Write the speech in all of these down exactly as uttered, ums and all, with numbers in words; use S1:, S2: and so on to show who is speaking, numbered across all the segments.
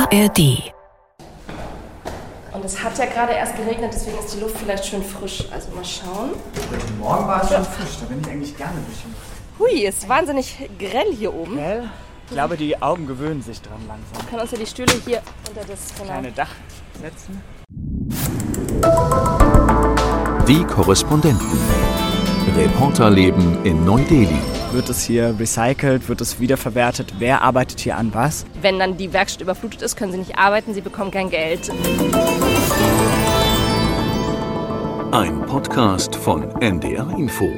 S1: A R D.
S2: Und es hat ja gerade erst geregnet, deswegen ist die Luft vielleicht schön frisch. Also mal schauen.
S3: Heute Morgen war es schon frisch, da bin ich eigentlich gerne durch.
S2: Hui, ist wahnsinnig grell hier oben.
S3: Grell? Ich glaube, die Augen gewöhnen sich dran langsam.
S2: Wir können uns ja die Stühle hier unter das genau.
S3: kleine Dach setzen.
S4: Die Korrespondenten. Reporterleben in Neu-Delhi.
S3: Wird es hier recycelt? Wird es wiederverwertet? Wer arbeitet hier an was?
S2: Wenn dann die Werkstatt überflutet ist, können sie nicht arbeiten, sie bekommen kein Geld.
S4: Ein Podcast von N D R Info.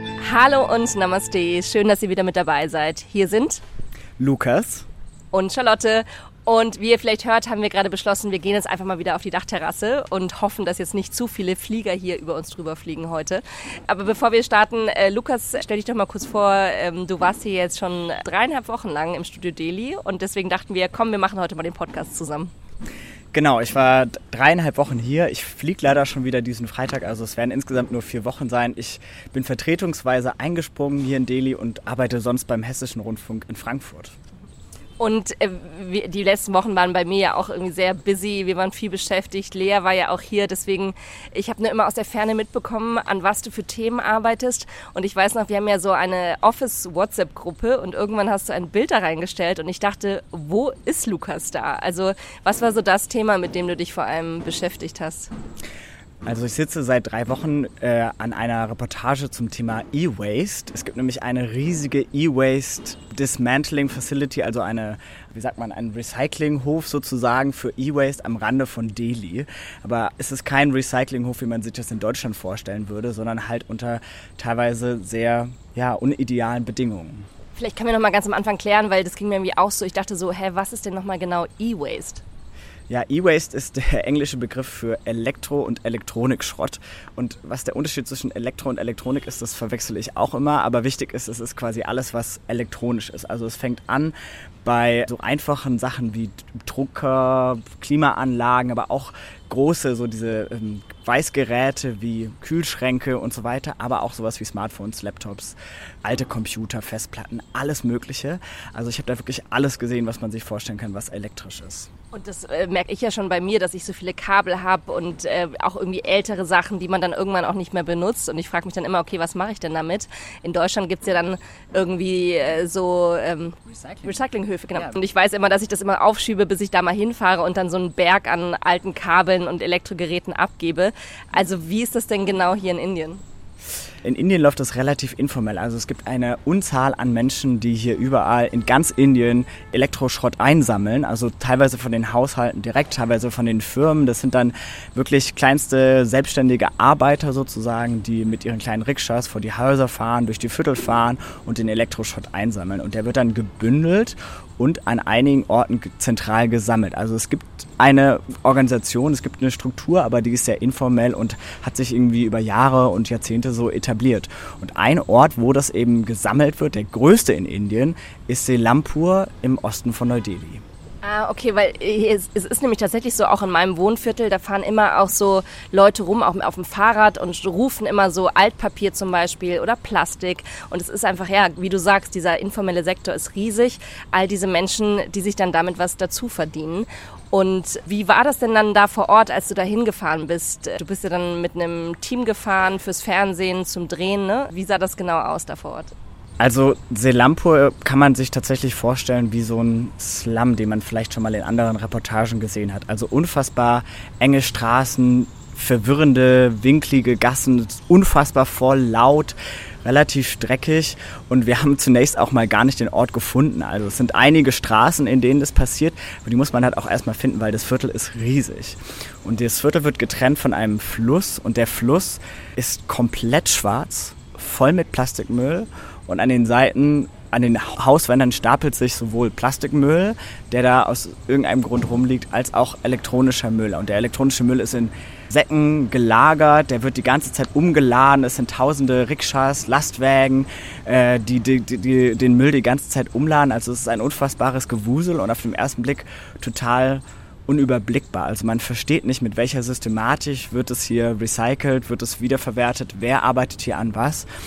S2: Hallo und Namaste, schön, dass ihr wieder mit dabei seid. Hier sind
S3: Lukas
S2: und Charlotte. Und wie ihr vielleicht hört, haben wir gerade beschlossen, wir gehen jetzt einfach mal wieder auf die Dachterrasse und hoffen, dass jetzt nicht zu viele Flieger hier über uns drüber fliegen heute. Aber bevor wir starten, äh, Lukas, stell dich doch mal kurz vor, ähm, du warst hier jetzt schon dreieinhalb Wochen lang im Studio Delhi und deswegen dachten wir, komm, wir machen heute mal den Podcast zusammen.
S3: Genau, ich war dreieinhalb Wochen hier. Ich fliege leider schon wieder diesen Freitag, also es werden insgesamt nur vier Wochen sein. Ich bin vertretungsweise eingesprungen hier in Delhi und arbeite sonst beim Hessischen Rundfunk in Frankfurt.
S2: Und äh, wir, die letzten Wochen waren bei mir ja auch irgendwie sehr busy, wir waren viel beschäftigt, Lea war ja auch hier, deswegen, ich habe nur immer aus der Ferne mitbekommen, an was du für Themen arbeitest und ich weiß noch, wir haben ja so eine Office-WhatsApp-Gruppe und irgendwann hast du ein Bild da reingestellt und ich dachte, wo ist Lukas da? Also was war so das Thema, mit dem du dich vor allem beschäftigt hast?
S3: Also ich sitze seit drei Wochen äh, an einer Reportage zum Thema E-Waste. Es gibt nämlich eine riesige E-Waste Dismantling Facility, also eine, wie sagt man, ein Recyclinghof sozusagen für E-Waste am Rande von Delhi. Aber es ist kein Recyclinghof, wie man sich das in Deutschland vorstellen würde, sondern halt unter teilweise sehr ja, unidealen Bedingungen.
S2: Vielleicht können wir noch mal ganz am Anfang klären, weil das ging mir irgendwie auch so. Ich dachte so, hä, was ist denn noch mal genau E-Waste?
S3: Ja, E-Waste ist der englische Begriff für Elektro- und Elektronikschrott. Und was der Unterschied zwischen Elektro und Elektronik ist, das verwechsel ich auch immer. Aber wichtig ist, es ist quasi alles, was elektronisch ist. Also es fängt an bei so einfachen Sachen wie Drucker, Klimaanlagen, aber auch große, so diese ähm, Weißgeräte wie Kühlschränke und so weiter, aber auch sowas wie Smartphones, Laptops, alte Computer, Festplatten, alles Mögliche. Also ich habe da wirklich alles gesehen, was man sich vorstellen kann, was elektrisch ist.
S2: Und das äh, merke ich ja schon bei mir, dass ich so viele Kabel habe und äh, auch irgendwie ältere Sachen, die man dann irgendwann auch nicht mehr benutzt. Und ich frage mich dann immer, okay, was mache ich denn damit? In Deutschland gibt es ja dann irgendwie äh, so ähm, Recycling. Recyclinghöfe, genau. Ja. Und ich weiß immer, dass ich das immer aufschiebe, bis ich da mal hinfahre und dann so einen Berg an alten Kabeln und Elektrogeräten abgebe. Also wie ist das denn genau hier in Indien?
S3: In Indien läuft das relativ informell. Also es gibt eine Unzahl an Menschen, die hier überall in ganz Indien Elektroschrott einsammeln. Also teilweise von den Haushalten direkt, teilweise von den Firmen. Das sind dann wirklich kleinste selbstständige Arbeiter sozusagen, die mit ihren kleinen Rikschas vor die Häuser fahren, durch die Viertel fahren und den Elektroschrott einsammeln. Und der wird dann gebündelt und an einigen Orten zentral gesammelt. Also es gibt eine Organisation, es gibt eine Struktur, aber die ist sehr informell und hat sich irgendwie über Jahre und Jahrzehnte so etabliert. Und ein Ort, wo das eben gesammelt wird, der größte in Indien, ist Selampur im Osten von Neu-Delhi.
S2: Ah, okay, weil es ist nämlich tatsächlich so, auch in meinem Wohnviertel, da fahren immer auch so Leute rum, auch auf dem Fahrrad und rufen immer so Altpapier zum Beispiel oder Plastik. Und es ist einfach, ja, wie du sagst, dieser informelle Sektor ist riesig. All diese Menschen, die sich dann damit was dazu verdienen. Und wie war das denn dann da vor Ort, als du da hingefahren bist? Du bist ja dann mit einem Team gefahren fürs Fernsehen zum Drehen, ne? Wie sah das genau aus da vor Ort?
S3: Also Selampur kann man sich tatsächlich vorstellen wie so ein Slum, den man vielleicht schon mal in anderen Reportagen gesehen hat. Also unfassbar enge Straßen, verwirrende, winklige Gassen, unfassbar voll, laut, relativ dreckig. Und wir haben zunächst auch mal gar nicht den Ort gefunden. Also es sind einige Straßen, in denen das passiert, aber die muss man halt auch erstmal finden, weil das Viertel ist riesig. Und das Viertel wird getrennt von einem Fluss und der Fluss ist komplett schwarz, voll mit Plastikmüll. Und an den Seiten, an den Hauswänden stapelt sich sowohl Plastikmüll, der da aus irgendeinem Grund rumliegt, als auch elektronischer Müll. Und der elektronische Müll ist in Säcken gelagert, der wird die ganze Zeit umgeladen. Es sind tausende Rikschas, Lastwagen, äh, die, die, die den Müll die ganze Zeit umladen. Also es ist ein unfassbares Gewusel und auf den ersten Blick total unüberblickbar. Also man versteht nicht, mit welcher Systematik wird es hier recycelt, wird es wiederverwertet, wer arbeitet hier an was.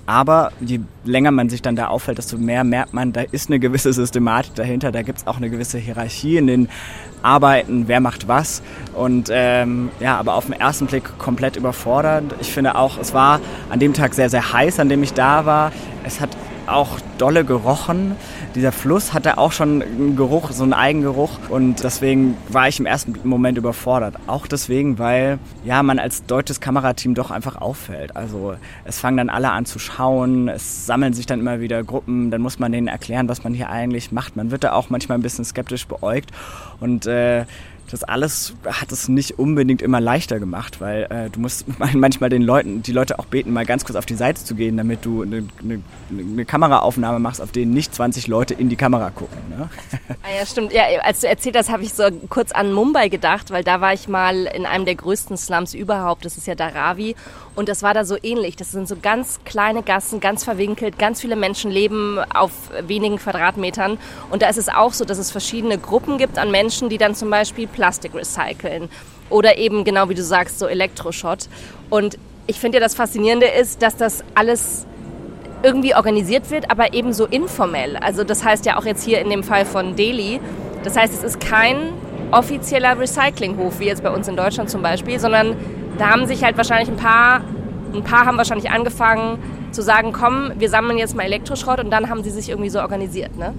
S3: Aber je länger man sich dann da aufhält, desto mehr merkt man, da ist eine gewisse Systematik dahinter, da gibt es auch eine gewisse Hierarchie in den Arbeiten, wer macht was. Und ähm, ja, aber auf den ersten Blick komplett überfordernd. Ich finde auch, es war an dem Tag sehr, sehr heiß, an dem ich da war. Es hat auch dolle gerochen. Dieser Fluss hatte auch schon einen Geruch, so einen Eigengeruch. Und deswegen war ich im ersten Moment überfordert. Auch deswegen, weil ja, man als deutsches Kamerateam doch einfach auffällt. Also es fangen dann alle an zu schauen, es sammeln sich dann immer wieder Gruppen, dann muss man denen erklären, was man hier eigentlich macht. Man wird da auch manchmal ein bisschen skeptisch beäugt. Und äh, das alles hat es nicht unbedingt immer leichter gemacht, weil äh, du musst manchmal den Leuten, die Leute auch beten, mal ganz kurz auf die Seite zu gehen, damit du eine, eine, eine Kameraaufnahme machst, auf denen nicht zwanzig Leute in die Kamera gucken. Ne?
S2: Ah ja, stimmt. Ja, als du erzählt hast, habe ich so kurz an Mumbai gedacht, weil da war ich mal in einem der größten Slums überhaupt, das ist ja Dharavi. Und das war da so ähnlich. Das sind so ganz kleine Gassen, ganz verwinkelt. Ganz viele Menschen leben auf wenigen Quadratmetern. Und da ist es auch so, dass es verschiedene Gruppen gibt an Menschen, die dann zum Beispiel Plastik recyceln. Oder eben, genau wie du sagst, so Elektroschrott. Und ich finde ja, das Faszinierende ist, dass das alles irgendwie organisiert wird, aber eben so informell. Also das heißt ja auch jetzt hier in dem Fall von Delhi. Das heißt, es ist kein offizieller Recyclinghof, wie jetzt bei uns in Deutschland zum Beispiel, sondern da haben sich halt wahrscheinlich ein paar, ein paar haben wahrscheinlich angefangen zu sagen, komm, wir sammeln jetzt mal Elektroschrott und dann haben sie sich irgendwie so organisiert, ne?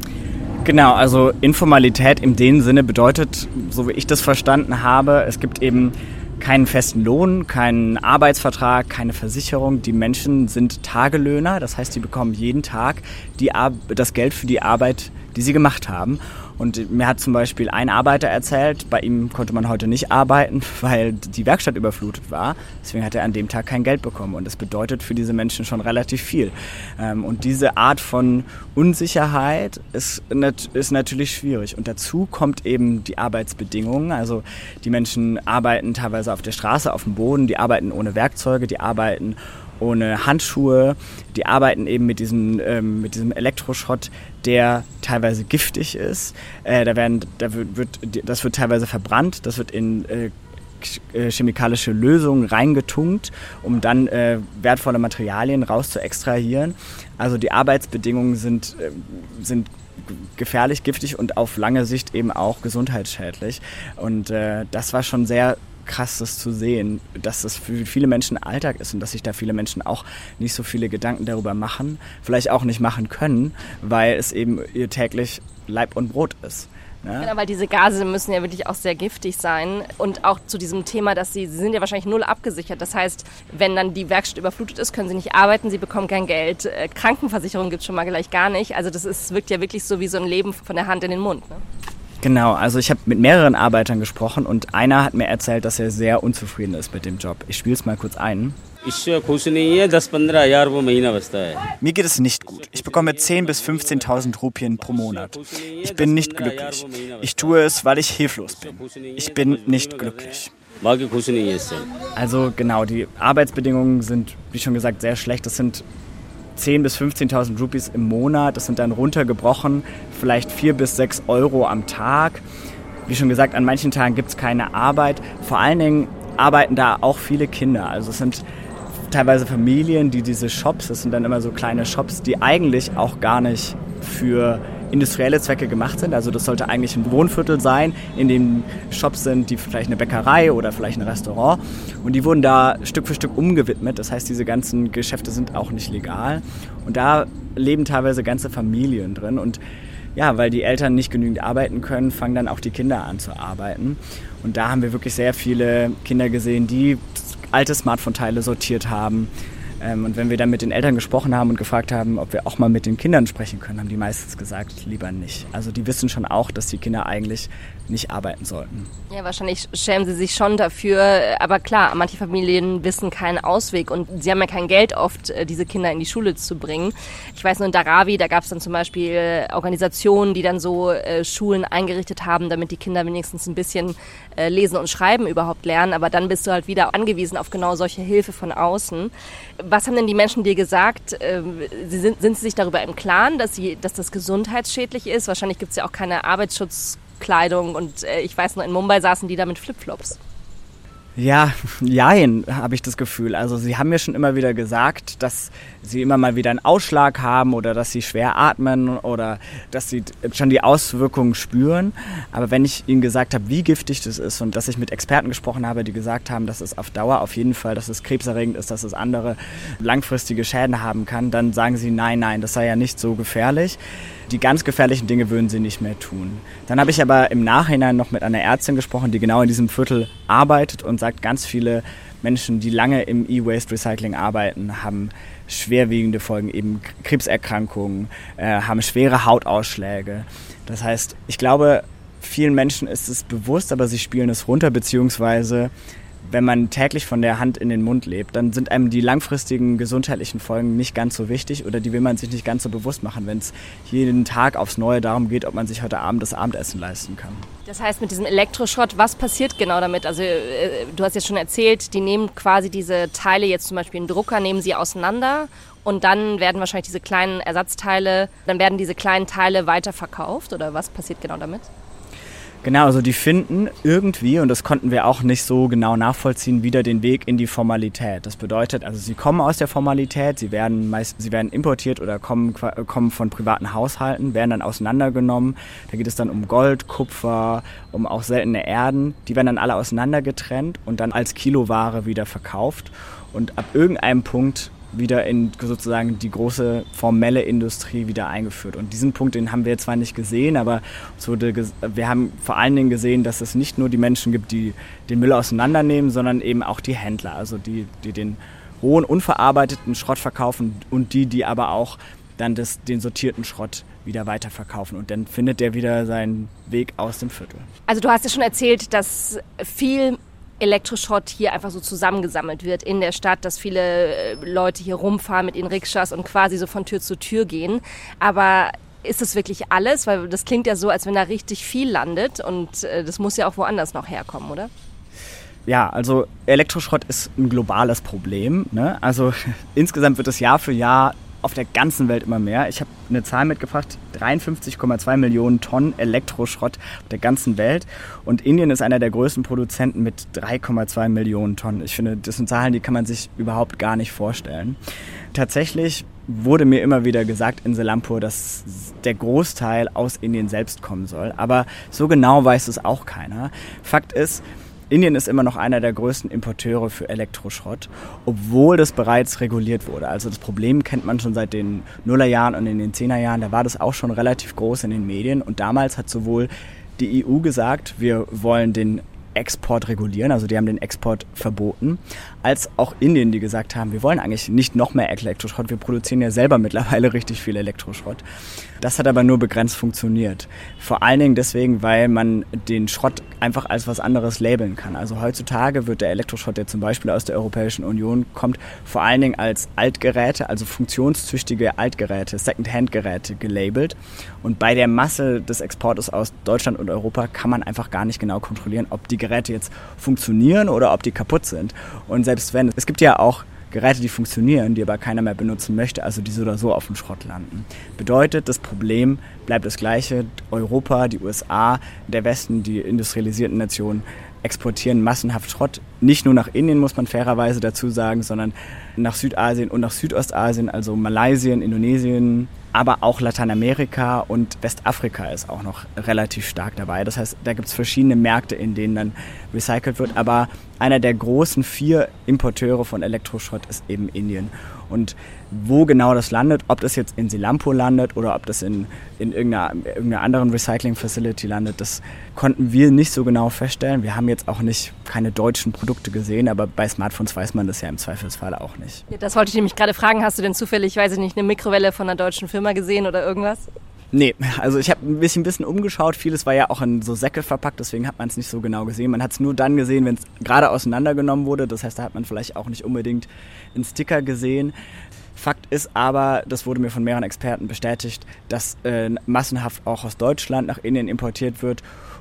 S3: Genau, also Informalität in dem Sinne bedeutet, so wie ich das verstanden habe, es gibt eben keinen festen Lohn, keinen Arbeitsvertrag, keine Versicherung. Die Menschen sind Tagelöhner, das heißt, die bekommen jeden Tag die Ar- das Geld für die Arbeit, die sie gemacht haben. Und mir hat zum Beispiel ein Arbeiter erzählt, bei ihm konnte man heute nicht arbeiten, weil die Werkstatt überflutet war. Deswegen hat er an dem Tag kein Geld bekommen. Und das bedeutet für diese Menschen schon relativ viel. Und diese Art von Unsicherheit ist, ist natürlich schwierig. Und dazu kommt eben die Arbeitsbedingungen. Also die Menschen arbeiten teilweise auf der Straße, auf dem Boden, die arbeiten ohne Werkzeuge, die arbeiten ohne Handschuhe, die arbeiten eben mit diesem, ähm, mit diesem Elektroschrott, der teilweise giftig ist. Äh, da werden, da wird, wird, das wird teilweise verbrannt, das wird in äh, chemikalische Lösungen reingetunkt, um dann äh, wertvolle Materialien raus zu extrahieren. Also die Arbeitsbedingungen sind, äh, sind gefährlich, giftig und auf lange Sicht eben auch gesundheitsschädlich. Und äh, das war schon sehr krass, das zu sehen, dass das für viele Menschen Alltag ist und dass sich da viele Menschen auch nicht so viele Gedanken darüber machen, vielleicht auch nicht machen können, weil es eben ihr täglich Leib und Brot ist. Ne?
S2: Genau, weil diese Gase müssen ja wirklich auch sehr giftig sein und auch zu diesem Thema, dass sie, sie sind ja wahrscheinlich null abgesichert. Das heißt, wenn dann die Werkstatt überflutet ist, können sie nicht arbeiten, sie bekommen kein Geld. Äh, Krankenversicherung gibt es schon mal gleich gar nicht. Also das ist, wirkt ja wirklich so wie so ein Leben von der Hand in den Mund. Ne?
S3: Genau, also ich habe mit mehreren Arbeitern gesprochen und einer hat mir erzählt, dass er sehr unzufrieden ist mit dem Job. Ich spiele es mal kurz ein. Mir geht es nicht gut. Ich bekomme zehntausend bis fünfzehntausend Rupien pro Monat. Ich bin nicht glücklich. Ich tue es, weil ich hilflos bin. Ich bin nicht glücklich. Also genau, die Arbeitsbedingungen sind, wie schon gesagt, sehr schlecht. Das sind zehntausend bis fünfzehntausend Rupees im Monat. Das sind dann runtergebrochen, vielleicht vier bis sechs Euro am Tag. Wie schon gesagt, an manchen Tagen gibt es keine Arbeit. Vor allen Dingen arbeiten da auch viele Kinder. Also es sind teilweise Familien, die diese Shops, das sind dann immer so kleine Shops, die eigentlich auch gar nicht für industrielle Zwecke gemacht sind. Also das sollte eigentlich ein Wohnviertel sein, in dem Shops sind, die vielleicht eine Bäckerei oder vielleicht ein Restaurant. Und die wurden da Stück für Stück umgewidmet. Das heißt, diese ganzen Geschäfte sind auch nicht legal. Und da leben teilweise ganze Familien drin. Und ja, weil die Eltern nicht genügend arbeiten können, fangen dann auch die Kinder an zu arbeiten. Und da haben wir wirklich sehr viele Kinder gesehen, die alte Smartphone-Teile sortiert haben. Und wenn wir dann mit den Eltern gesprochen haben und gefragt haben, ob wir auch mal mit den Kindern sprechen können, haben die meistens gesagt, lieber nicht. Also die wissen schon auch, dass die Kinder eigentlich nicht arbeiten sollten.
S2: Ja, wahrscheinlich schämen sie sich schon dafür. Aber klar, manche Familien wissen keinen Ausweg und sie haben ja kein Geld oft, diese Kinder in die Schule zu bringen. Ich weiß nur, in Dharavi, da gab es dann zum Beispiel Organisationen, die dann so äh, Schulen eingerichtet haben, damit die Kinder wenigstens ein bisschen äh, lesen und schreiben überhaupt lernen. Aber dann bist du halt wieder angewiesen auf genau solche Hilfe von außen. Was haben denn die Menschen dir gesagt? Sie sind, sind sie sich darüber im Klaren, dass, sie, dass das gesundheitsschädlich ist? Wahrscheinlich gibt es ja auch keine Arbeitsschutzkleidung und ich weiß noch, in Mumbai saßen die da mit Flipflops.
S3: Ja, jein, habe ich das Gefühl. Also sie haben mir schon immer wieder gesagt, dass sie immer mal wieder einen Ausschlag haben oder dass sie schwer atmen oder dass sie schon die Auswirkungen spüren. Aber wenn ich ihnen gesagt habe, wie giftig das ist und dass ich mit Experten gesprochen habe, die gesagt haben, dass es auf Dauer auf jeden Fall, dass es krebserregend ist, dass es andere langfristige Schäden haben kann, dann sagen sie, nein, nein, das sei ja nicht so gefährlich. Die ganz gefährlichen Dinge würden sie nicht mehr tun. Dann habe ich aber im Nachhinein noch mit einer Ärztin gesprochen, die genau in diesem Viertel arbeitet und sagt, ganz viele Menschen, die lange im E-Waste-Recycling arbeiten, haben schwerwiegende Folgen, eben Krebserkrankungen, äh, haben schwere Hautausschläge. Das heißt, ich glaube, vielen Menschen ist es bewusst, aber sie spielen es runter, beziehungsweise wenn man täglich von der Hand in den Mund lebt, dann sind einem die langfristigen gesundheitlichen Folgen nicht ganz so wichtig oder die will man sich nicht ganz so bewusst machen, wenn es jeden Tag aufs Neue darum geht, ob man sich heute Abend das Abendessen leisten kann.
S2: Das heißt, mit diesem Elektroschrott, was passiert genau damit? Also du hast jetzt schon erzählt, die nehmen quasi diese Teile, jetzt zum Beispiel einen Drucker, nehmen sie auseinander und dann werden wahrscheinlich diese kleinen Ersatzteile, dann werden diese kleinen Teile weiterverkauft oder was passiert genau damit?
S3: Genau, also die finden irgendwie, und das konnten wir auch nicht so genau nachvollziehen, wieder den Weg in die Formalität. Das bedeutet, also sie kommen aus der Formalität, sie werden meist, sie werden importiert oder kommen, kommen von privaten Haushalten, werden dann auseinandergenommen. Da geht es dann um Gold, Kupfer, um auch seltene Erden. Die werden dann alle auseinandergetrennt und dann als Kiloware wieder verkauft. Und ab irgendeinem Punkt wieder in sozusagen die große formelle Industrie wieder eingeführt. Und diesen Punkt, den haben wir zwar nicht gesehen, aber es wurde ges- wir haben vor allen Dingen gesehen, dass es nicht nur die Menschen gibt, die den Müll auseinandernehmen, sondern eben auch die Händler, also die, die den rohen, unverarbeiteten Schrott verkaufen und die, die aber auch dann das, den sortierten Schrott wieder weiterverkaufen. Und dann findet der wieder seinen Weg aus dem Viertel.
S2: Also du hast ja schon erzählt, dass viel Elektroschrott hier einfach so zusammengesammelt wird in der Stadt, dass viele Leute hier rumfahren mit ihren Rikschas und quasi so von Tür zu Tür gehen. Aber ist das wirklich alles? Weil das klingt ja so, als wenn da richtig viel landet und das muss ja auch woanders noch herkommen, oder?
S3: Ja, also Elektroschrott ist ein globales Problem, ne? Also insgesamt wird es Jahr für Jahr auf der ganzen Welt immer mehr. Ich habe eine Zahl mitgebracht, dreiundfünfzig Komma zwei Millionen Tonnen Elektroschrott auf der ganzen Welt. Und Indien ist einer der größten Produzenten mit drei Komma zwei Millionen Tonnen. Ich finde, das sind Zahlen, die kann man sich überhaupt gar nicht vorstellen. Tatsächlich wurde mir immer wieder gesagt in Selampur, dass der Großteil aus Indien selbst kommen soll. Aber so genau weiß es auch keiner. Fakt ist, Indien ist immer noch einer der größten Importeure für Elektroschrott, obwohl das bereits reguliert wurde. Also das Problem kennt man schon seit den Nullerjahren und in den Zehnerjahren. Da war das auch schon relativ groß in den Medien. Und damals hat sowohl die E U gesagt, wir wollen den Export regulieren, also die haben den Export verboten, als auch Indien, die gesagt haben, wir wollen eigentlich nicht noch mehr Elektroschrott, wir produzieren ja selber mittlerweile richtig viel Elektroschrott. Das hat aber nur begrenzt funktioniert. Vor allen Dingen deswegen, weil man den Schrott einfach als was anderes labeln kann. Also heutzutage wird der Elektroschrott, der zum Beispiel aus der Europäischen Union kommt, vor allen Dingen als Altgeräte, also funktionstüchtige Altgeräte, Second-Hand-Geräte gelabelt. Und bei der Masse des Exportes aus Deutschland und Europa kann man einfach gar nicht genau kontrollieren, ob die Geräte jetzt funktionieren oder ob die kaputt sind. Und selbst wenn, es gibt ja auch Geräte, die funktionieren, die aber keiner mehr benutzen möchte, also die so oder so auf dem Schrott landen. Bedeutet, das Problem bleibt das gleiche. Europa, die U S A, der Westen, die industrialisierten Nationen exportieren massenhaft Schrott. Nicht nur nach Indien, muss man fairerweise dazu sagen, sondern nach Südasien und nach Südostasien, also Malaysia, Indonesien, aber auch Lateinamerika und Westafrika ist auch noch relativ stark dabei. Das heißt, da gibt es verschiedene Märkte, in denen dann recycelt wird. Aber einer der großen vier Importeure von Elektroschrott ist eben Indien. Und wo genau das landet, ob das jetzt in Selampur landet oder ob das in, in irgendeiner, irgendeiner anderen Recycling-Facility landet, das konnten wir nicht so genau feststellen. Wir haben jetzt auch nicht keine deutschen Produkte gesehen, aber bei Smartphones weiß man das ja im Zweifelsfall auch nicht.
S2: Ja, das wollte ich nämlich gerade fragen. Hast du denn zufällig, weiß ich nicht, eine Mikrowelle von einer deutschen Firma gesehen oder irgendwas?
S3: Nee, also ich habe mich ein bisschen umgeschaut. Vieles war ja auch in so Säcke verpackt, deswegen hat man es nicht so genau gesehen. Man hat es nur dann gesehen, wenn es gerade auseinandergenommen wurde. Das heißt, da hat man vielleicht auch nicht unbedingt einen Sticker gesehen. Fakt ist aber, das wurde mir von mehreren Experten bestätigt, dass äh, massenhaft auch aus Deutschland nach Indien importiert wird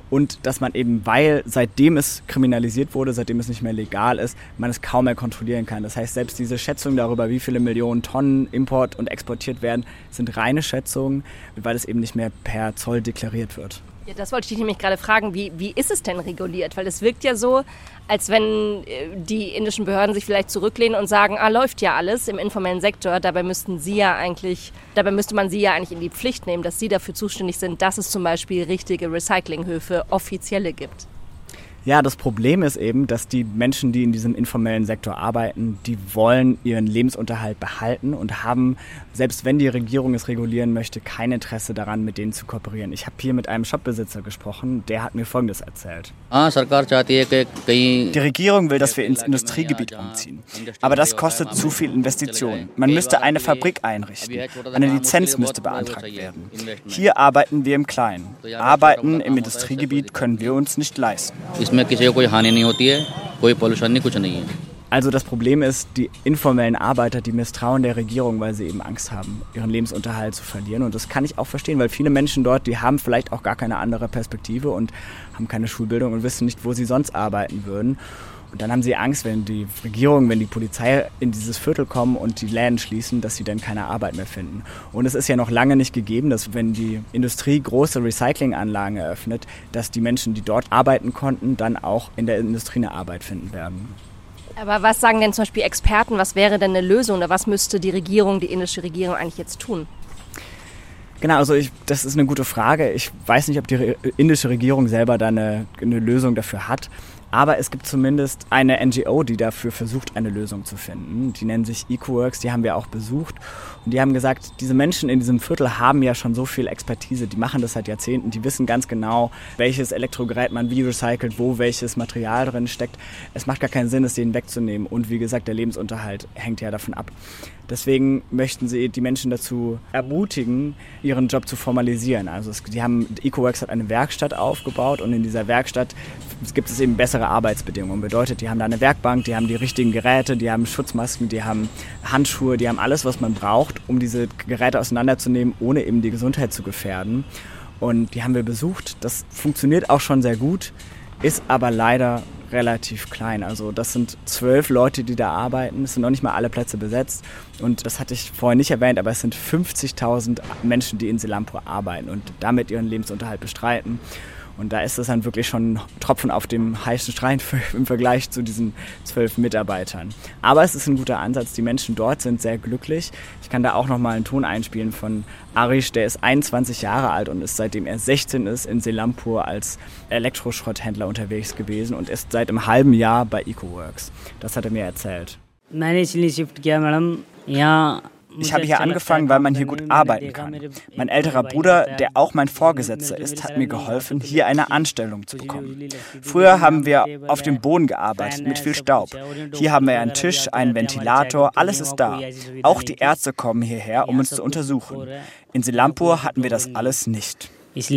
S3: und dass man eben, weil seitdem es kriminalisiert wurde, seitdem es nicht mehr legal ist, man es kaum mehr kontrollieren kann. Das heißt, selbst diese Schätzungen darüber, wie viele Millionen Tonnen import- und exportiert werden, sind reine Schätzungen, weil es eben nicht mehr per Zoll deklariert wird.
S2: Ja, das wollte ich dich nämlich gerade fragen, wie, wie ist es denn reguliert? Weil es wirkt ja so, als wenn die indischen Behörden sich vielleicht zurücklehnen und sagen, ah, läuft ja alles im informellen Sektor. Dabei müssten sie ja eigentlich, dabei müsste man sie ja eigentlich in die Pflicht nehmen, dass sie dafür zuständig sind, dass es zum Beispiel richtige Recyclinghöfe, offizielle gibt.
S3: Ja, das Problem ist eben, dass die Menschen, die in diesem informellen Sektor arbeiten, die wollen ihren Lebensunterhalt behalten und haben, selbst wenn die Regierung es regulieren möchte, kein Interesse daran, mit denen zu kooperieren. Ich habe hier mit einem Shopbesitzer gesprochen, der hat mir Folgendes erzählt. Die Regierung will, dass wir ins Industriegebiet umziehen. Aber das kostet zu viel Investitionen. Man müsste eine Fabrik einrichten. Eine Lizenz müsste beantragt werden. Hier arbeiten wir im Kleinen. Arbeiten im Industriegebiet können wir uns nicht leisten. Also das Problem ist, die informellen Arbeiter, die misstrauen der Regierung, weil sie eben Angst haben, ihren Lebensunterhalt zu verlieren. Und das kann ich auch verstehen, weil viele Menschen dort, die haben vielleicht auch gar keine andere Perspektive und haben keine Schulbildung und wissen nicht, wo sie sonst arbeiten würden. Und dann haben sie Angst, wenn die Regierung, wenn die Polizei in dieses Viertel kommen und die Läden schließen, dass sie dann keine Arbeit mehr finden. Und es ist ja noch lange nicht gegeben, dass wenn die Industrie große Recyclinganlagen eröffnet, dass die Menschen, die dort arbeiten konnten, dann auch in der Industrie eine Arbeit finden werden.
S2: Aber was sagen denn zum Beispiel Experten, was wäre denn eine Lösung oder was müsste die Regierung, die indische Regierung eigentlich jetzt tun?
S3: Genau, also ich, das ist eine gute Frage. Ich weiß nicht, ob die re- indische Regierung selber da eine, eine Lösung dafür hat. Aber es gibt zumindest eine N G O, die dafür versucht, eine Lösung zu finden. Die nennen sich EcoWorks, die haben wir auch besucht. Und die haben gesagt, diese Menschen in diesem Viertel haben ja schon so viel Expertise, die machen das seit Jahrzehnten, die wissen ganz genau, welches Elektrogerät man wie recycelt, wo welches Material drin steckt. Es macht gar keinen Sinn, es denen wegzunehmen. Und wie gesagt, der Lebensunterhalt hängt ja davon ab. Deswegen möchten sie die Menschen dazu ermutigen, ihren Job zu formalisieren. Also es, die haben, EcoWorks hat eine Werkstatt aufgebaut und in dieser Werkstatt gibt es eben bessere Arbeitsbedingungen. Bedeutet, die haben da eine Werkbank, die haben die richtigen Geräte, die haben Schutzmasken, die haben Handschuhe, die haben alles, was man braucht, um diese Geräte auseinanderzunehmen, ohne eben die Gesundheit zu gefährden. Und die haben wir besucht. Das funktioniert auch schon sehr gut, ist aber leider relativ klein. Also das sind zwölf Leute, die da arbeiten. Es sind noch nicht mal alle Plätze besetzt. Und das hatte ich vorher nicht erwähnt, aber es sind fünfzigtausend Menschen, die in Selampur arbeiten und damit ihren Lebensunterhalt bestreiten. Und da ist es dann wirklich schon ein Tropfen auf dem heißen Stein im Vergleich zu diesen zwölf Mitarbeitern. Aber es ist ein guter Ansatz. Die Menschen dort sind sehr glücklich. Ich kann da auch noch mal einen Ton einspielen von Arish, der ist einundzwanzig Jahre alt und ist seitdem er sechzehn ist in Selampur als Elektroschrotthändler unterwegs gewesen und ist seit einem halben Jahr bei EcoWorks. Das hat er mir erzählt. Ich habe hier angefangen, weil man hier gut arbeiten kann. Mein älterer Bruder, der auch mein Vorgesetzter ist, hat mir geholfen, hier eine Anstellung zu bekommen. Früher haben wir auf dem Boden gearbeitet, mit viel Staub. Hier haben wir einen Tisch, einen Ventilator, alles ist da. Auch die Ärzte kommen hierher, um uns zu untersuchen. In Selampur hatten wir das alles nicht.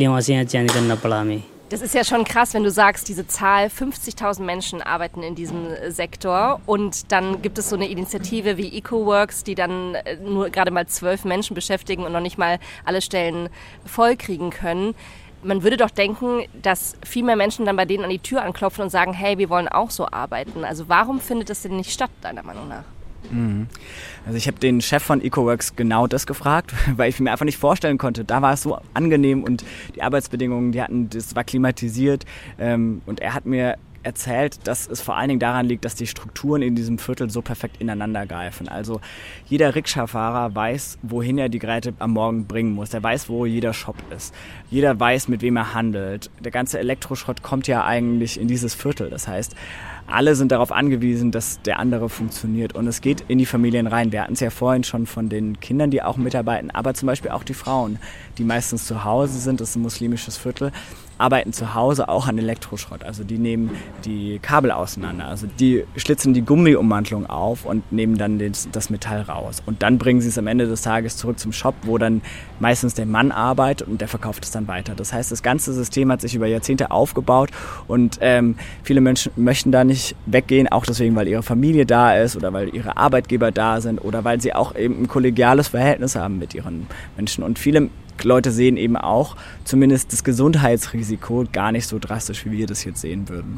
S2: Das ist ja schon krass, wenn du sagst, diese Zahl, fünfzigtausend Menschen arbeiten in diesem Sektor und dann gibt es so eine Initiative wie EcoWorks, die dann nur gerade mal zwölf Menschen beschäftigen und noch nicht mal alle Stellen vollkriegen können. Man würde doch denken, dass viel mehr Menschen dann bei denen an die Tür anklopfen und sagen, hey, wir wollen auch so arbeiten. Also warum findet das denn nicht statt, deiner Meinung nach?
S3: Also ich habe den Chef von EcoWorks genau das gefragt, weil ich mir einfach nicht vorstellen konnte. Da war es so angenehm und die Arbeitsbedingungen, die hatten, das war klimatisiert. Ähm, und er hat mir erzählt, dass es vor allen Dingen daran liegt, dass die Strukturen in diesem Viertel so perfekt ineinander greifen. Also jeder Rikscha-Fahrer weiß, wohin er die Geräte am Morgen bringen muss. Der weiß, wo jeder Shop ist. Jeder weiß, mit wem er handelt. Der ganze Elektroschrott kommt ja eigentlich in dieses Viertel. Das heißt, alle sind darauf angewiesen, dass der andere funktioniert. Und es geht in die Familien rein. Wir hatten es ja vorhin schon von den Kindern, die auch mitarbeiten, aber zum Beispiel auch die Frauen, die meistens zu Hause sind. Das ist ein muslimisches Viertel, arbeiten zu Hause auch an Elektroschrott. Also die nehmen die Kabel auseinander. Also die schlitzen die Gummiummantelung auf und nehmen dann das, das Metall raus. Und dann bringen sie es am Ende des Tages zurück zum Shop, wo dann meistens der Mann arbeitet und der verkauft es dann weiter. Das heißt, das ganze System hat sich über Jahrzehnte aufgebaut und ähm, viele Menschen möchten da nicht häufig weggehen, auch deswegen, weil ihre Familie da ist oder weil ihre Arbeitgeber da sind oder weil sie auch eben ein kollegiales Verhältnis haben mit ihren Menschen. Und viele Leute sehen eben auch zumindest das Gesundheitsrisiko gar nicht so drastisch, wie wir das jetzt sehen würden.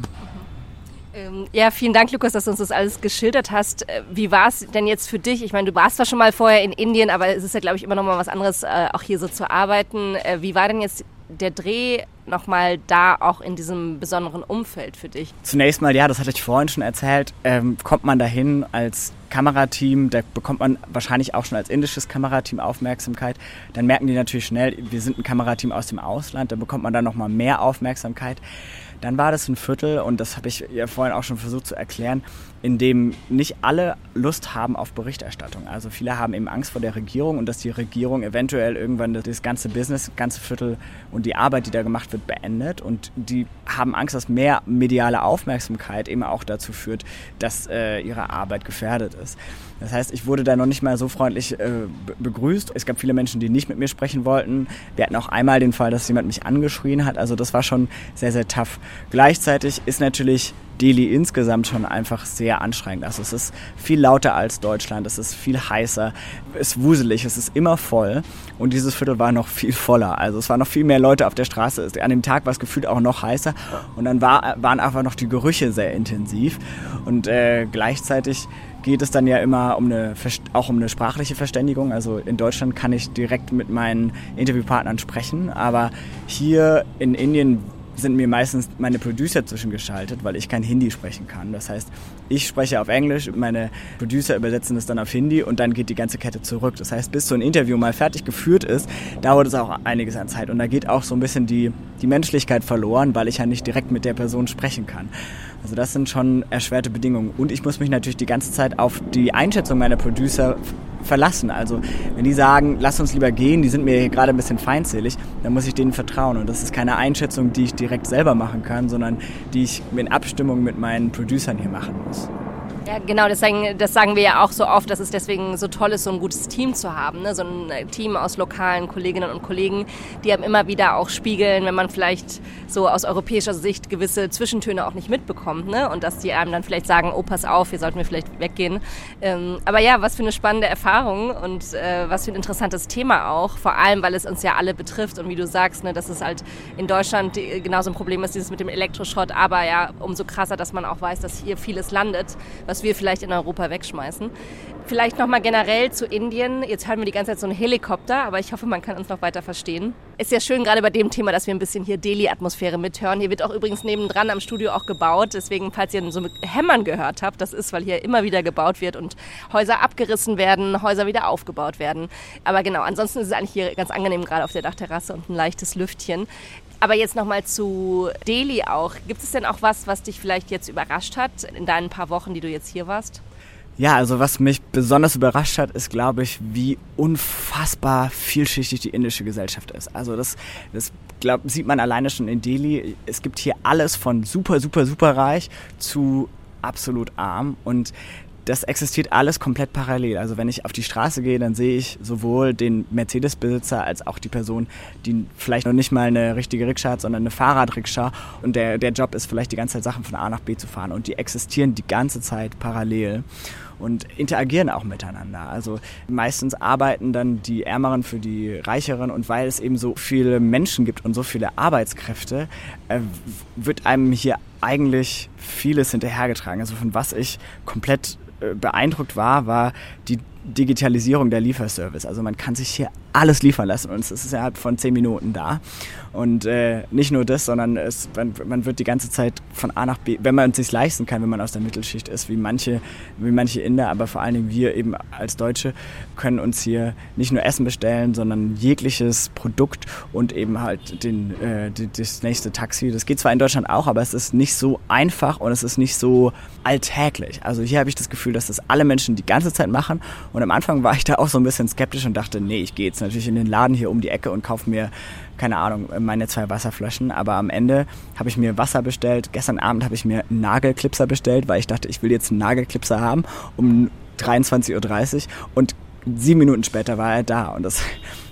S2: Ja, vielen Dank, Lukas, dass du uns das alles geschildert hast. Wie war es denn jetzt für dich? Ich meine, du warst zwar schon mal vorher in Indien, aber es ist ja, glaube ich, immer noch mal was anderes, auch hier so zu arbeiten. Wie war denn jetzt der Dreh nochmal da auch in diesem besonderen Umfeld für dich?
S3: Zunächst mal, ja, das hatte ich vorhin schon erzählt, ähm, kommt man dahin als Kamerateam, da bekommt man wahrscheinlich auch schon als indisches Kamerateam Aufmerksamkeit. Dann merken die natürlich schnell, wir sind ein Kamerateam aus dem Ausland, da bekommt man dann nochmal mehr Aufmerksamkeit. Dann war das ein Viertel, und das habe ich ja vorhin auch schon versucht zu erklären, in dem nicht alle Lust haben auf Berichterstattung. Also viele haben eben Angst vor der Regierung und dass die Regierung eventuell irgendwann das ganze Business, das ganze Viertel und die Arbeit, die da gemacht wird, beendet. Und die haben Angst, dass mehr mediale Aufmerksamkeit eben auch dazu führt, dass äh, ihre Arbeit gefährdet ist. Das heißt, ich wurde da noch nicht mal so freundlich äh, begrüßt. Es gab viele Menschen, die nicht mit mir sprechen wollten. Wir hatten auch einmal den Fall, dass jemand mich angeschrien hat. Also das war schon sehr, sehr tough. Gleichzeitig ist natürlich Delhi insgesamt schon einfach sehr anstrengend. Also es ist viel lauter als Deutschland, es ist viel heißer, es ist wuselig, es ist immer voll, und dieses Viertel war noch viel voller. Also es waren noch viel mehr Leute auf der Straße. An dem Tag war es gefühlt auch noch heißer, und dann war, waren einfach noch die Gerüche sehr intensiv, und äh, gleichzeitig geht es dann ja immer um eine, auch um eine sprachliche Verständigung. Also in Deutschland kann ich direkt mit meinen Interviewpartnern sprechen, aber hier in Indien sind mir meistens meine Producer zwischengeschaltet, weil ich kein Hindi sprechen kann. Das heißt, ich spreche auf Englisch, meine Producer übersetzen es dann auf Hindi, und dann geht die ganze Kette zurück. Das heißt, bis so ein Interview mal fertig geführt ist, dauert es auch einiges an Zeit. Und da geht auch so ein bisschen die, die Menschlichkeit verloren, weil ich ja nicht direkt mit der Person sprechen kann. Also das sind schon erschwerte Bedingungen. Und ich muss mich natürlich die ganze Zeit auf die Einschätzung meiner Producer verlassen. Also wenn die sagen, lass uns lieber gehen, die sind mir hier gerade ein bisschen feindselig, dann muss ich denen vertrauen. Und das ist keine Einschätzung, die ich direkt selber machen kann, sondern die ich in Abstimmung mit meinen Producern hier machen muss.
S2: Ja, genau, das sagen, das sagen wir ja auch so oft, dass es deswegen so toll ist, so ein gutes Team zu haben, ne? So ein Team aus lokalen Kolleginnen und Kollegen, die einem immer wieder auch spiegeln, wenn man vielleicht so aus europäischer Sicht gewisse Zwischentöne auch nicht mitbekommt, ne? Und dass die einem dann vielleicht sagen, oh, pass auf, hier sollten wir vielleicht weggehen. Ähm, aber ja, was für eine spannende Erfahrung und äh, was für ein interessantes Thema auch, vor allem, weil es uns ja alle betrifft, und wie du sagst, ne, dass es halt in Deutschland genauso ein Problem ist, dieses mit dem Elektroschrott, aber ja, umso krasser, dass man auch weiß, dass hier vieles landet, was wir vielleicht in Europa wegschmeißen. Vielleicht nochmal generell zu Indien. Jetzt hören wir die ganze Zeit so einen Helikopter, aber ich hoffe, man kann uns noch weiter verstehen. Ist ja schön, gerade bei dem Thema, dass wir ein bisschen hier Delhi-Atmosphäre mithören. Hier wird auch übrigens nebendran am Studio auch gebaut. Deswegen, falls ihr so mit Hämmern gehört habt, das ist, weil hier immer wieder gebaut wird und Häuser abgerissen werden, Häuser wieder aufgebaut werden. Aber genau, ansonsten ist es eigentlich hier ganz angenehm, gerade auf der Dachterrasse, und ein leichtes Lüftchen. Aber jetzt nochmal zu Delhi auch. Gibt es denn auch was, was dich vielleicht jetzt überrascht hat in deinen paar Wochen, die du jetzt hier warst?
S3: Ja, also was mich besonders überrascht hat, ist, glaube ich, wie unfassbar vielschichtig die indische Gesellschaft ist. Also das, das glaub, sieht man alleine schon in Delhi. Es gibt hier alles von super, super, super reich zu absolut arm, und das existiert alles komplett parallel. Also wenn ich auf die Straße gehe, dann sehe ich sowohl den Mercedes-Besitzer als auch die Person, die vielleicht noch nicht mal eine richtige Rikscha hat, sondern eine Fahrradrikscha, und der, der Job ist vielleicht die ganze Zeit Sachen von A nach B zu fahren, und die existieren die ganze Zeit parallel und interagieren auch miteinander. Also meistens arbeiten dann die Ärmeren für die Reicheren, und weil es eben so viele Menschen gibt und so viele Arbeitskräfte, äh, wird einem hier eigentlich vieles hinterhergetragen. Also von was ich komplett äh, beeindruckt war, war die Digitalisierung der Lieferservice. Also man kann sich hier alles liefern lassen, und es ist innerhalb von zehn Minuten da. Und äh, nicht nur das, sondern es, man, man wird die ganze Zeit von A nach B, wenn man es sich leisten kann, wenn man aus der Mittelschicht ist, wie manche, wie manche Inder, aber vor allen Dingen wir eben als Deutsche können uns hier nicht nur Essen bestellen, sondern jegliches Produkt und eben halt den, äh, die, das nächste Taxi. Das geht zwar in Deutschland auch, aber es ist nicht so einfach und es ist nicht so alltäglich. Also hier habe ich das Gefühl, dass das alle Menschen die ganze Zeit machen, und am Anfang war ich da auch so ein bisschen skeptisch und dachte, nee, ich gehe jetzt natürlich in den Laden hier um die Ecke und kaufe mir, keine Ahnung, meine zwei Wasserflaschen. Aber am Ende habe ich mir Wasser bestellt. Gestern Abend habe ich mir einen Nagelklipser bestellt, weil ich dachte, ich will jetzt einen Nagelklipser haben um dreiundzwanzig Uhr dreißig, und sieben Minuten später war er da. Und das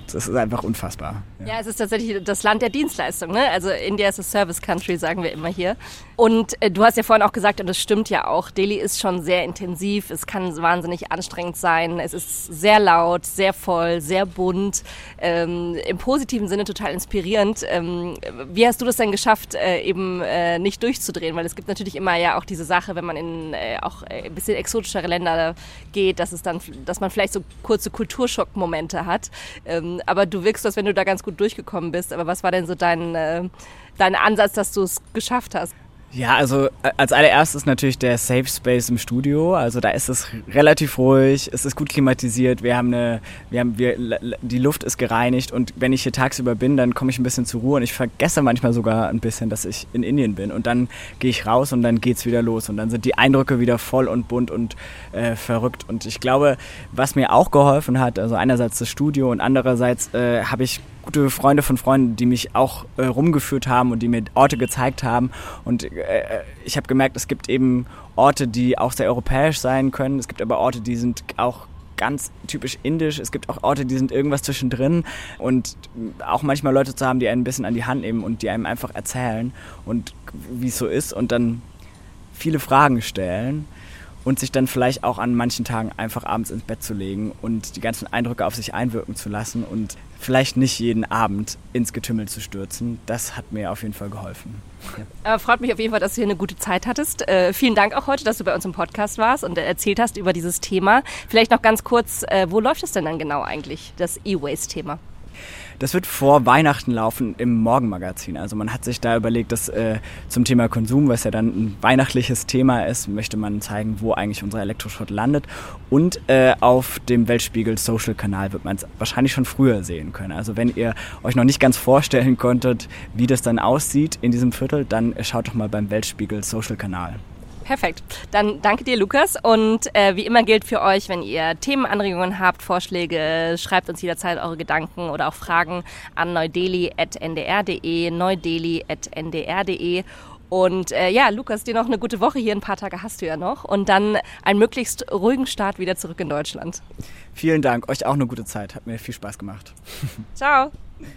S3: Das ist einfach unfassbar.
S2: Ja. ja, es ist tatsächlich das Land der Dienstleistung, ne? Also India ist a Service Country, sagen wir immer hier. Und äh, du hast ja vorhin auch gesagt, und das stimmt ja auch, Delhi ist schon sehr intensiv, es kann wahnsinnig anstrengend sein, es ist sehr laut, sehr voll, sehr bunt, ähm, im positiven Sinne total inspirierend. Ähm, wie hast du das denn geschafft, äh, eben äh, nicht durchzudrehen? Weil es gibt natürlich immer ja auch diese Sache, wenn man in äh, auch äh, ein bisschen exotischere Länder geht, dass es dann, dass man vielleicht so kurze Kulturschockmomente hat. Ähm, aber du wirkst, als wenn du da ganz gut durchgekommen bist. Aber was war denn so dein, äh, dein Ansatz, dass du es geschafft hast?
S3: Ja, also als allererstes natürlich der Safe Space im Studio. Also da ist es relativ ruhig, es ist gut klimatisiert, wir haben eine, wir haben, wir, die Luft ist gereinigt und wenn ich hier tagsüber bin, dann komme ich ein bisschen zur Ruhe und ich vergesse manchmal sogar ein bisschen, dass ich in Indien bin und dann gehe ich raus und dann geht's wieder los und dann sind die Eindrücke wieder voll und bunt und äh, verrückt und ich glaube, was mir auch geholfen hat, also einerseits das Studio und andererseits äh, habe ich gute Freunde von Freunden, die mich auch äh, rumgeführt haben und die mir Orte gezeigt haben. Und äh, ich habe gemerkt, es gibt eben Orte, die auch sehr europäisch sein können. Es gibt aber Orte, die sind auch ganz typisch indisch. Es gibt auch Orte, die sind irgendwas zwischendrin. Und auch manchmal Leute zu haben, die einen ein bisschen an die Hand nehmen und die einem einfach erzählen und wie es so ist und dann viele Fragen stellen. Und sich dann vielleicht auch an manchen Tagen einfach abends ins Bett zu legen und die ganzen Eindrücke auf sich einwirken zu lassen und vielleicht nicht jeden Abend ins Getümmel zu stürzen. Das hat mir auf jeden Fall geholfen.
S2: Ja. Äh, freut mich auf jeden Fall, dass du hier eine gute Zeit hattest. Äh, vielen Dank auch heute, dass du bei uns im Podcast warst und äh, erzählt hast über dieses Thema. Vielleicht noch ganz kurz, äh, wo läuft es denn dann genau eigentlich, das E-Waste-Thema?
S3: Das wird vor Weihnachten laufen im Morgenmagazin. Also man hat sich da überlegt, dass äh, zum Thema Konsum, was ja dann ein weihnachtliches Thema ist, möchte man zeigen, wo eigentlich unser Elektroschrott landet. Und äh, auf dem Weltspiegel Social Kanal wird man es wahrscheinlich schon früher sehen können. Also wenn ihr euch noch nicht ganz vorstellen konntet, wie das dann aussieht in diesem Viertel, dann schaut doch mal beim Weltspiegel Social Kanal.
S2: Perfekt. Dann danke dir, Lukas. Und äh, wie immer gilt für euch, wenn ihr Themenanregungen habt, Vorschläge, schreibt uns jederzeit eure Gedanken oder auch Fragen an neudeli at n d r punkt d e, neudeli at n d r punkt d e. Und äh, ja, Lukas, dir noch eine gute Woche hier. Ein paar Tage hast du ja noch. Und dann einen möglichst ruhigen Start wieder zurück in Deutschland.
S3: Vielen Dank. Euch auch eine gute Zeit. Hat mir viel Spaß gemacht.
S2: Ciao.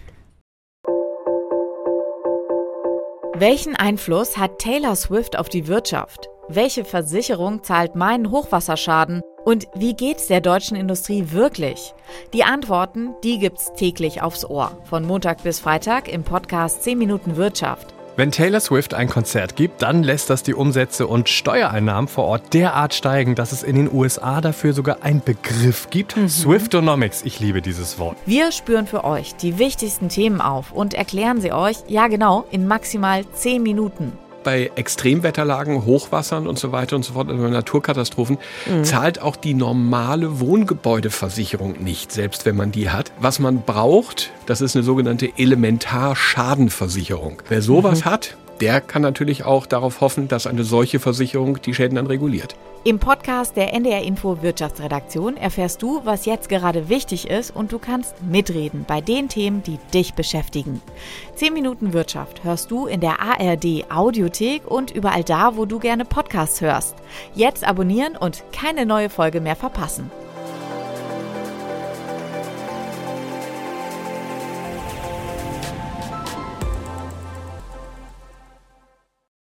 S1: Welchen Einfluss hat Taylor Swift auf die Wirtschaft? Welche Versicherung zahlt meinen Hochwasserschaden? Und wie geht's der deutschen Industrie wirklich? Die Antworten, die gibt's täglich aufs Ohr. Von Montag bis Freitag im Podcast zehn Minuten Wirtschaft.
S5: Wenn Taylor Swift ein Konzert gibt, dann lässt das die Umsätze und Steuereinnahmen vor Ort derart steigen, dass es in den U S A dafür sogar einen Begriff gibt. Mhm. Swiftonomics, ich liebe dieses Wort.
S1: Wir spüren für euch die wichtigsten Themen auf und erklären sie euch, ja genau, in maximal zehn Minuten.
S6: Bei Extremwetterlagen, Hochwassern und so weiter und so fort, also Naturkatastrophen, mhm. zahlt auch die normale Wohngebäudeversicherung nicht, selbst wenn man die hat. Was man braucht, das ist eine sogenannte Elementarschadenversicherung. Wer sowas mhm. hat, der kann natürlich auch darauf hoffen, dass eine solche Versicherung die Schäden dann reguliert.
S1: Im Podcast der N D R Info Wirtschaftsredaktion erfährst du, was jetzt gerade wichtig ist und du kannst mitreden bei den Themen, die dich beschäftigen. zehn Minuten Wirtschaft hörst du in der A R D Audiothek und überall da, wo du gerne Podcasts hörst. Jetzt abonnieren und keine neue Folge mehr verpassen.